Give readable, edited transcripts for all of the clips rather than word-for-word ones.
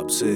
Rob से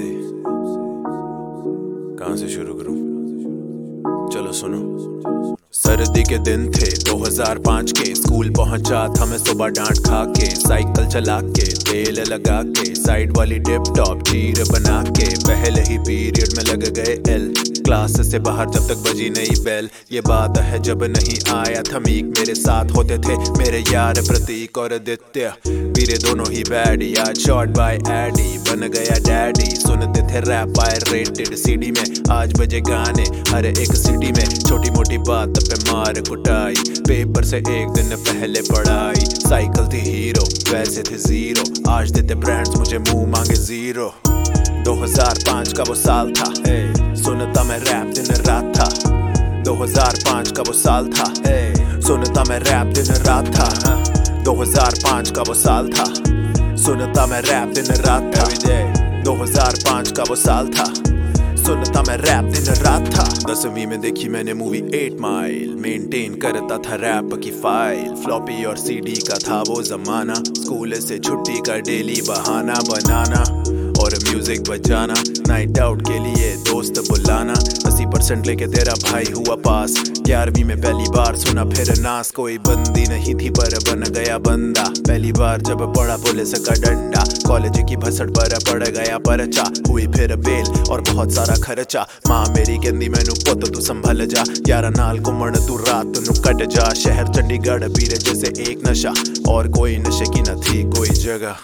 कहाँ से शुरू करूं? चलो सुनो। सर्दी के दिन थे 2005 के, स्कूल पहुंचा था मैं सुबह डांट खा के, साइकिल चला के तेल लगा के, साइड वाली टिप टॉप चीर बना के, पहले ही पीरियड में लग गए एल, क्लास से बाहर जब तक बजी नहीं बेल। ये बात है जब नहीं आया था मीक, मेरे साथ होते थे मेरे यार प्रतीक और आदित्य, पीरे दोनों ही बैडी, आज शॉट बाय एडी बन गया डैडी, सुनते थे रैप बाय रेटेड सीडी में, आज बजे गाने हर एक सिटी में, छोटी मोटी बात पे मार कुटाई, पेपर से एक दिन पहले पढ़ाई, साइकिल थी हीरो वैसे थे जीरो, आज देते ब्रांड्स मुझे मुंह मांगे जीरो। 2005 का वो साल था, सुनता मैं रैप दिन रात था, 2005 का वो साल था, सुनता मैं रैप दिन रात था, 2005 का वो साल था, सुनता मैं रैप दिन रात था, 2005 का वो साल था, सुनता मैं रैप दिन रात था। 10वीं में देखी मैंने मूवी 8 माइल, मेंटेन करता था रैप की फाइल, फ्लॉपी और सीडी का था वो जमाना, स्कूल से छुट्टी का डेली बहाना बनाना और म्यूजिक बजाना, नाइट आउट के लिए दोस्त बुलाना, 80% लेके तेरा भाई हुआ पास, 11वीं में पहली बार सुना फिर नास, कोई बंदी नहीं थी पर बन गया बंदा, पहली बार जब पड़ा पुलिस का डंडा, कॉलेज की भसड़ पर पड़ गया परचा, हुई फिर बेल और बहुत सारा खर्चा, माँ मेरी कहती मैनू पुत तू संभल जा, 11 नाल घुमण तू रात नू कट जा, शहर चंडीगढ़ पीरे जैसे एक नशा, और कोई नशे की न थी कोई जगह।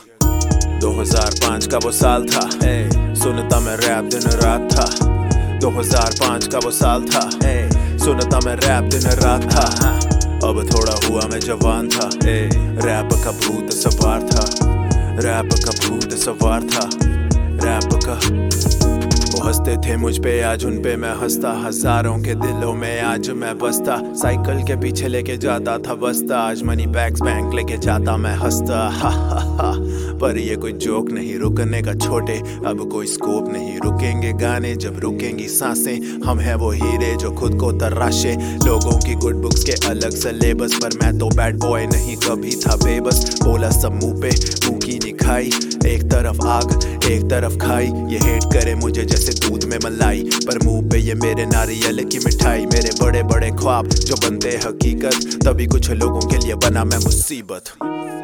2005 का वो साल था, सुनता मैं रैप दिन रात था, 2005 का वो साल था, सुनता मैं रैप दिन रात था, अब थोड़ा हुआ मैं जवान था, रैप का भूत सवार था, रैप का भूत सवार था, रैप का। वो हंसते थे मुझ पे आज उन पे मैं हंसता, हजारों के दिलों में आज मैं बसता, साइकिल के पीछे लेके जाता था बसता, आज मनी बैग्स बैंक लेके जाता मैं हंसता, हा हा हा। पर ये कोई जोक नहीं रुकने का छोटे, अब कोई स्कोप नहीं, रुकेंगे गाने जब रुकेंगी सांसें, हम हैं वो हीरे जो खुद को तराशे, लोगों की गुड बुक्स के अलग सिलेबस, पर मैं तो बैड बॉय नहीं कभी था बेबस, बोला सब मुंह पे मुंह की निखाई, एक तरफ आग एक तरफ खाई, ये हेट करे मुझे जैसे दूध में मलाई, पर मुंह पे ये मेरे नारियल की मिठाई, मेरे बड़े बड़े ख्वाब जो बनते हकीकत, तभी कुछ लोगों के लिए बना मैं मुसीबत।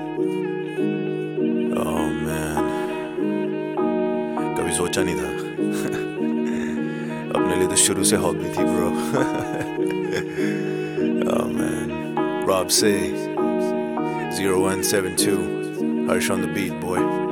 Oh man, कभी सोचा नहीं था अपने लिए तो शुरू से हॉबी थी bro. Oh man, Rob Say 0172 Harsh on the beat boy।